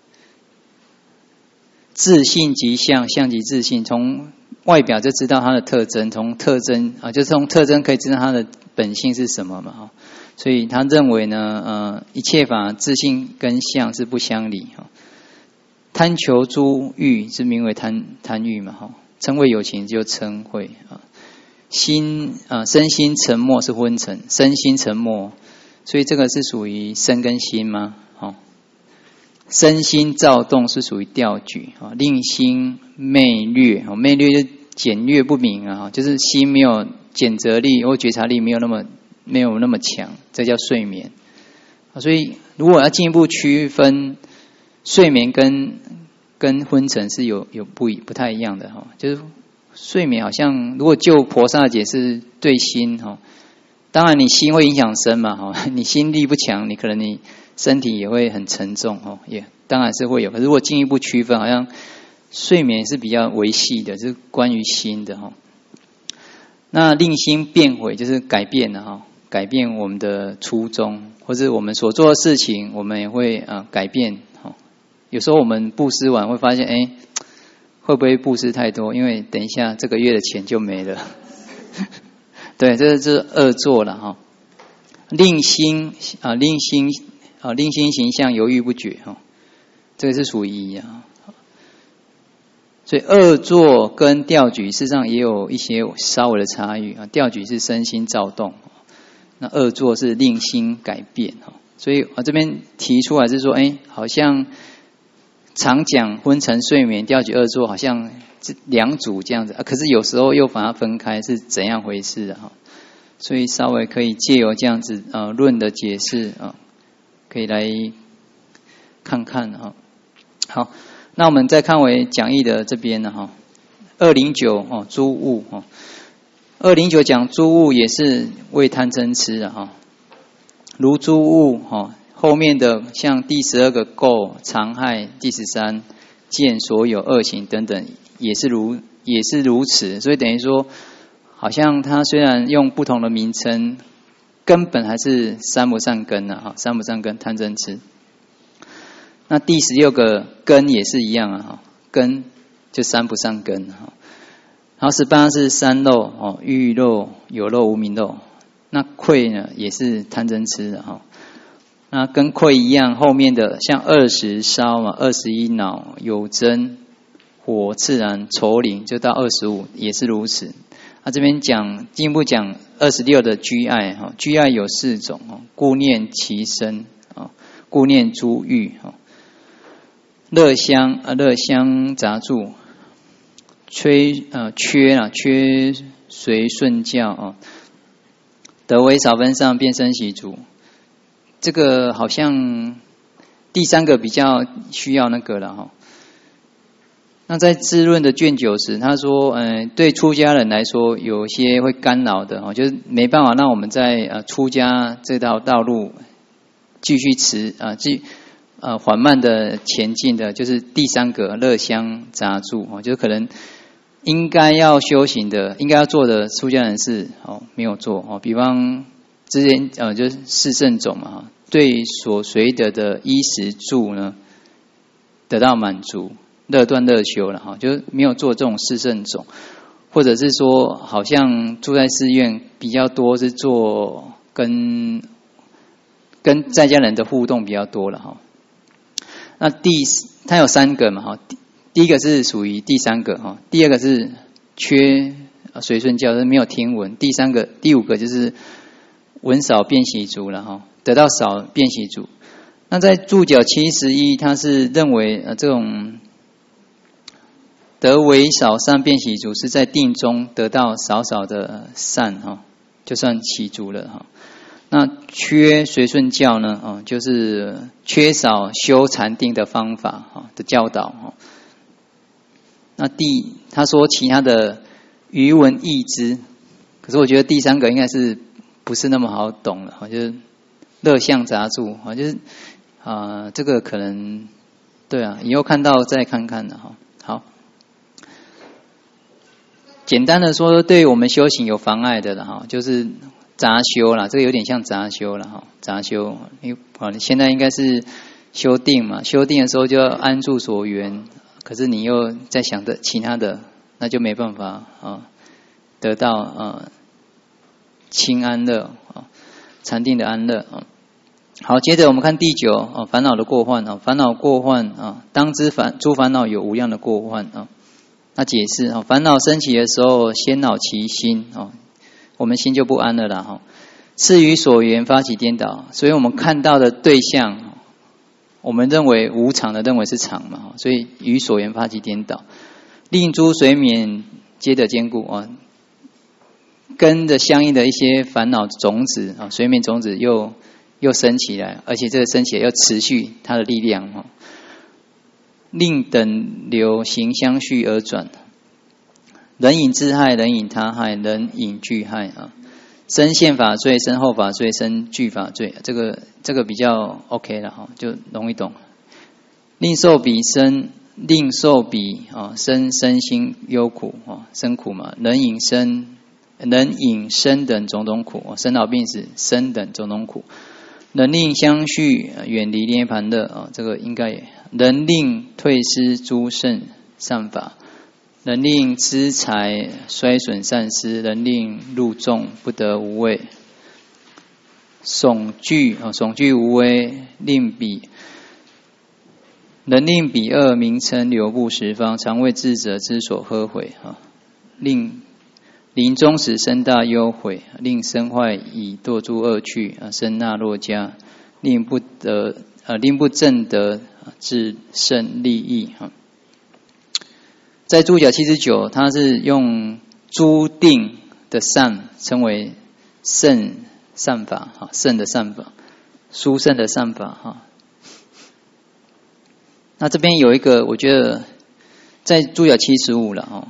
自性即相，相即自性，从外表就知道它的特征，从特征啊，就是从特征可以知道它的本性是什么嘛哈，所以他认为呢，呃，一切法自性跟相是不相离哈，贪求诸欲是名为贪贪欲嘛哈，称谓有情就称慧啊。心啊、呃，身心沉默是昏沉，身心沉默，所以这个是属于身跟心吗？哦，身心躁动是属于调举啊，令心昧略，哦，昧略就简略不明啊，就是心没有检责力或觉察力没有那么没有那么强，这叫睡眠啊。所以如果要进一步区分睡眠跟跟昏沉是有有不不太一样的哈，就是。睡眠好像，如果就婆萨的解释对心哈，当然你心会影响身嘛哈，你心力不强，你可能你身体也会很沉重哈，也当然是会有。可是如果进一步区分，好像睡眠是比较维系的，是关于心的哈。那令心变回就是改变了哈，改变我们的初衷，或者我们所做的事情，我们也会啊改变哈。有时候我们布施完会发现，哎。会不会布施太多？因为等一下这个月的钱就没了。对，这是二坐了哈。令心啊，令心啊，令心形象犹豫不决哈，这个是属于一啊。所以二坐跟调举事实上也有一些稍微的差异啊。调举是身心躁动，那二坐是令心改变哈。所以我这边提出来是说，哎，好像。常讲昏沉睡眠、调举二坐，好像两组这样子啊。可是有时候又把它分开，是怎样回事的哈？所以稍微可以借由这样子呃论的解释啊，可以来看看哈。好，那我们再看回讲义的这边呢哈。二零九哦，诸物哦，二零九讲诸物也是为贪嗔痴的哈，如诸物哈。后面的像第十二个垢常害，第十三见所有恶行等等，也是如也是如此。所以等于说，好像它虽然用不同的名称，根本还是三不善根啊！哈，三不善根贪嗔痴。那第十六个根也是一样啊！哈，根就三不善根哈。然后十八是三漏哦，欲漏、有漏、无明漏。 那愧呢也是贪嗔痴的哈。那跟愧一样，后面的像二十烧嘛，二十一恼有真火炽然愁灵，就到二十五也是如此。他、啊、这边讲进一步讲二十六的居爱哈，居爱有四种哈，顾念其身啊，顾念诸欲哈，乐香啊乐香杂住，缺呃缺啊缺随顺教啊，得为少分上变生习足。这个好像第三个比较需要那个了哈。那在智论的卷九时，他说，嗯，对出家人来说，有些会干扰的哈，就是没办法让我们在呃出家这条道路继续持啊，继呃缓慢的前进的，就是第三个乐香杂住哦，就是可能应该要修行的、应该要做的出家人士哦没有做哦，比方。之前呃就是四圣种嘛哈，对所随得的衣食住呢得到满足，乐断乐修了哈，就是没有做这种四圣种，或者是说好像住在寺院比较多是做跟跟在家人的互动比较多了哈。那第它有三个嘛哈，第一个是属于第三个哈，第二个是缺随顺教，是没有听闻，第三个第五个就是。闻少变习足了哈，得到少变习足。那在注脚七十一，他是认为呃这种得为少善变习足，是在定中得到少少的善哈，就算习足了哈。那缺随顺教呢，哦，就是缺少修禅定的方法哈的教导哈。那第他说其他的余闻易知，可是我觉得第三个应该是。不是那么好懂了，就是乐相杂住，就是啊、呃，这个可能对啊，以后看到再看看的哈。好，简单的说，对我们修行有妨碍的了哈，就是杂修啦，这个有点像杂修了哈，杂修，因为啊，现在应该是修定嘛，修定的时候就要安住所缘，可是你又在想着其他的，那就没办法啊，得到啊。清安乐啊，禅定的安乐啊。好，接着我们看第九啊，烦恼的过患啊，烦恼过患啊，当知烦诸烦恼有无量的过患啊。那解释啊，烦恼升起的时候，先恼其心啊，我们心就不安了啦哈。次于所缘发起颠倒，所以我们看到的对象，我们认为无常的，认为是常嘛，所以于所缘发起颠倒，令诸随眠皆得坚固啊。跟着相应的一些烦恼种子啊，随眠种子又又升起来，而且这个升起来要持续它的力量哈，令等流行相续而转，人引自害，人引他害，人引俱害啊，身现法罪，身后法罪，身具法罪，这个这个比较 OK 了哈，就容易懂。令受彼身，令受彼啊身身心忧苦啊，身苦嘛，人引身。能引生等种种苦，生老病死生等种种苦，能令相续远离涅盘乐啊，这个应该也能令退失诸圣善法，能令资财衰损散失，能令入众不得无畏，悚惧啊悚惧无为，令彼能令彼恶名称流布十方，常为智者之所呵毁啊，令。临终时身大忧悔，令身坏以堕诸恶趣啊，身纳若家，令不得呃令不正得至胜利益哈。在注脚七十九，它是用诸定的善称为圣善法哈，圣的善法，殊胜的善法哈。那这边有一个，我觉得在注脚七十五了哈。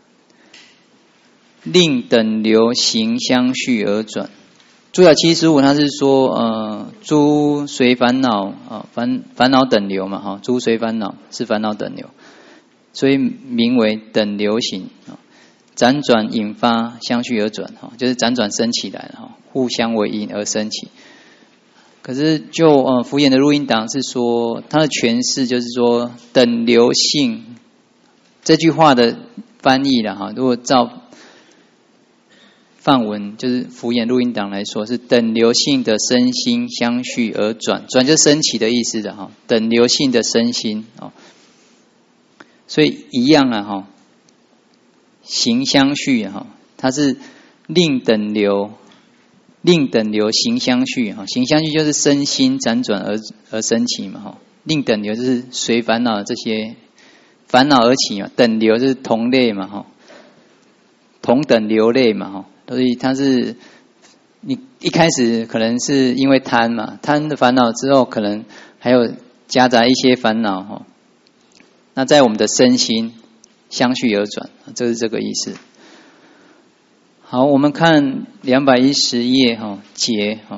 令等流行相续而转，注脚七十五，它是说，呃，诸随烦恼啊，烦烦恼等流嘛，哈，诸随烦恼是烦恼等流，所以名为等流行啊，辗转引发相续而转哈，就是辗转升起来哈，互相为因而升起。可是就呃福研的录音档是说，它的诠释就是说等流性这句话的翻译了哈，如果照梵文就是福言录音档来说，是等流性的身心相续而转，转就升起的意思的哈，等流性的身心啊，所以一样啊哈，行相续哈，它是令等流。令等流行相续哈，行相续就是身心辗转而而生起嘛哈。令等流就是随烦恼的这些烦恼而起嘛，等流就是同类嘛哈，同等流类嘛哈。所以它是你一开始可能是因为贪嘛，贪的烦恼之后，可能还有夹杂一些烦恼哈。那在我们的身心相续而转，这是这个意思。好，我们看两百一十页哈，解哈，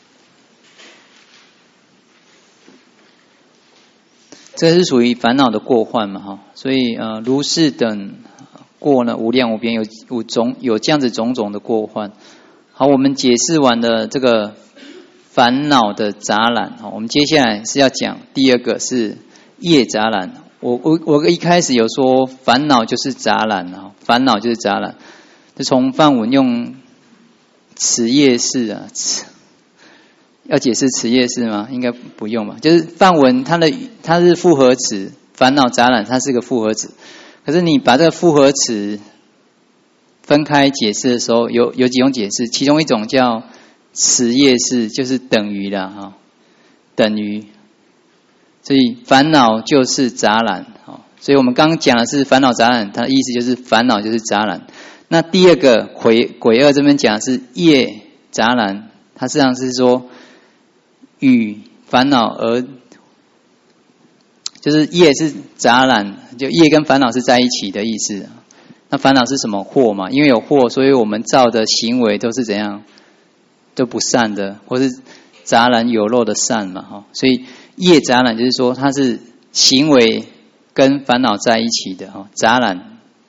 这是属于烦恼的过患嘛哈，所以呃，如是等过呢无量无边，有有种有这样子种种的过患。好，我们解释完了这个烦恼的杂染哈，我们接下来是要讲第二个是业杂染。我我我一开始有说烦恼就是杂染啊，烦恼就是杂染。就从梵文用持业式啊，要解释持业式吗？应该不用吧。就是梵文它的它是复合词，烦恼杂染它是个复合词。可是你把这个复合词分开解释的时候，有有几种解释，其中一种叫持业式，就是等于的哈，等于。所以烦恼就是杂染，所以我们刚刚讲的是烦恼杂染，它的意思就是烦恼就是杂染。那第二个癸癸二这边讲的是业杂染，它实际上是说与烦恼而，就是业是杂染，就业跟烦恼是在一起的意思。那烦恼是什么？惑嘛，因为有惑，所以我们造的行为都是怎样，都不善的，或是杂染有漏的善嘛，哈。所以业杂染就是说它是行为跟烦恼在一起的哈，杂染。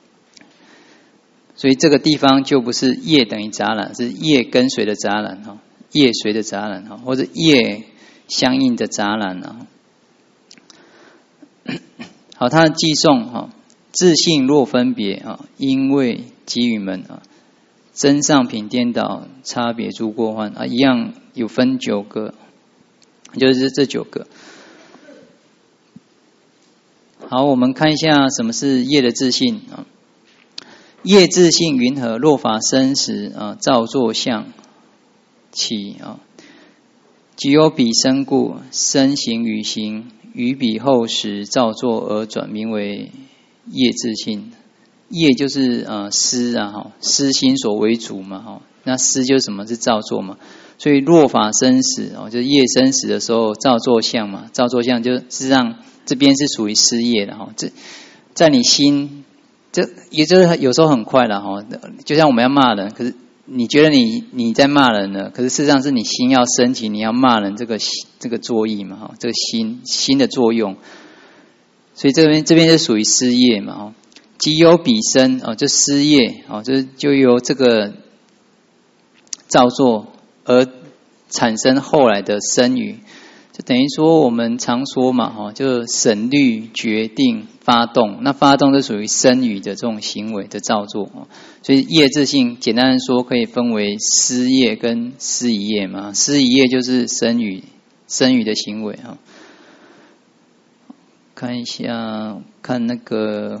所以这个地方就不是业等于杂染，是业跟随的杂染哈，业随的杂染哈，或者业相应的杂染啊。好，它的寄颂哈，自性若分别啊，因为给予门啊，真上品颠倒，差别诸过患啊，一样有分九个，就是这九个。好，我们看一下什么是业的自性啊。业自性云何？若法生时啊，造作相起啊，即有彼生故，身行与行于彼后时造作而转，名为业自性。业就是呃思啊哈，思心所为主嘛哈。那思就是什么？是造作嘛。所以若法生时哦，就是业生时的时候造作相嘛，造作相就事实上这边是属于思业的哈。这在你心。这也就是有时候很快了哈，就像我们要骂人，可是你觉得你你在骂人了，可是事实上是你心要升起，你要骂人这个这个作意嘛哈，这个心心的作用，所以这边这边就属于思业嘛哈，即有彼生哦，就思业哦，就就由这个造作而产生后来的生语。就等于说我们常说嘛，哈，就审虑、决定、发动。那发动是属于生语的这种行为的造作，所以业自性简单的说可以分为思业跟思疑业嘛。思疑业就是生语、生语的行为哈。看一下，看那个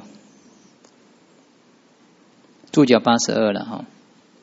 注脚八十二了哈，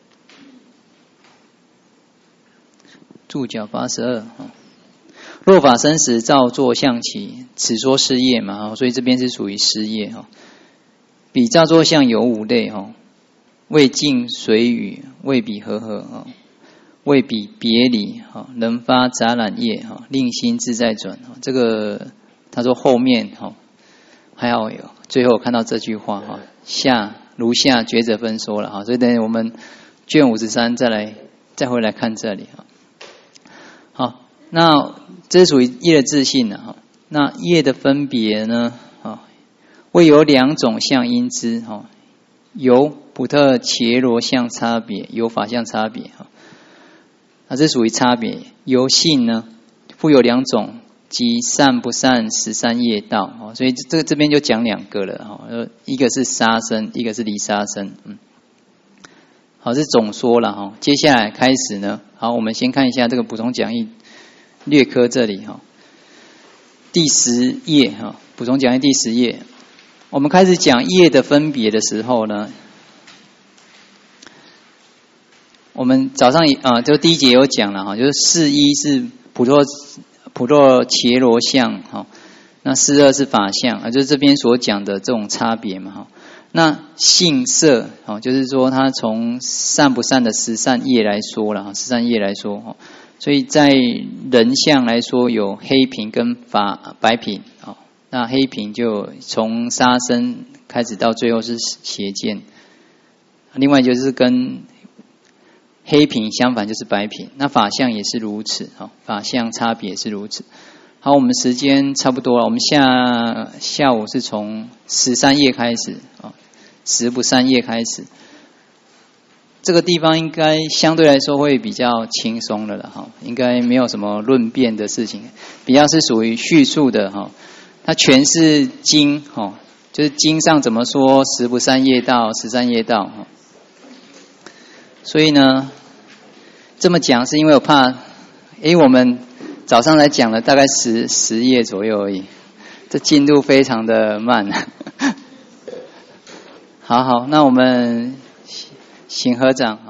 注脚八十二哈。若法生时造作相起，此说失业嘛，所以这边是属于失业哈。彼造作相有五类哈，为境随语，为彼和合啊，为彼别离哈，能发杂染业哈，令心自在转。这个他说后面哈，还要有最后看到这句话哈，下如下抉择分说了哈，所以等于我们卷五十三再来再回来看这里哈。好。那这是属于业的自性哈。那业的分别呢？啊，为有两种相因之哈，有普特伽罗相差别，有法相差别哈。啊，这属于差别。由性呢，复有两种，即善不善十三业道哈。所以这个这边就讲两个了哈，一个是杀生，一个是离杀生。嗯， 好，是总说了哈。接下来开始呢，好，我们先看一下这个补充讲义略科这里哈，第十页哈，补充讲义第十页，我们开始讲业的分别的时候呢，我们早上啊、呃，就第一节有讲了哈，就是四一是普陀普陀伽罗相哈，那四二是法相啊，就是这边所讲的这种差别嘛哈。那性色哦，就是说它从善不善的十善业来说了哈，十善业来说哈，所以在人相来说有黑品跟法白品哦。那黑品就从杀生开始到最后是邪见，另外就是跟黑品相反就是白品，那法相也是如此哦，法相差别是如此。好，我们时间差不多了，我们下下午是从十三页开始啊，十不善业开始。这个地方应该相对来说会比较轻松的了哈，应该没有什么论辩的事情，比较是属于叙述的哈。它全是经哈，就是经上怎么说十不善业道、十善业道哈。所以呢，这么讲是因为我怕，因为我们早上才讲了大概十十页左右而已，这进度非常的慢。好好，那我们请合掌。